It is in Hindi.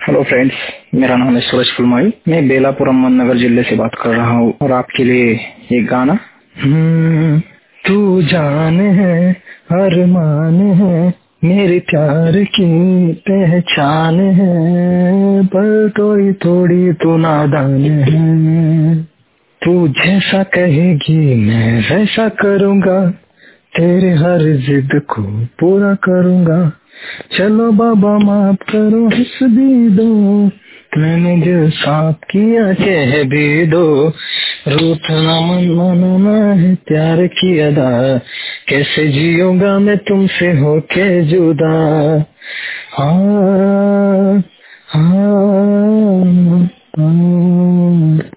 हेलो फ्रेंड्स, मेरा नाम है सूरज फुलमाई। मैं बेलापुरम नगर जिले से बात कर रहा हूँ और आपके लिए एक गाना। तू जान है, अरमान है, मेरे प्यार की पहचान है, पर थोड़ी थोड़ी तो नादान है। तू जैसा कहेगी मैं वैसा करूँगा, तेरे हर जिद को पूरा करूँगा। चलो बाबा माफ करो, हंस भी दो, मैंने जो साफ किया कह भी दो। रूठना मन मानना है प्यार की अदा, कैसे जियूंगा मैं तुमसे होके जुदा। हाँ हाँ हाँ।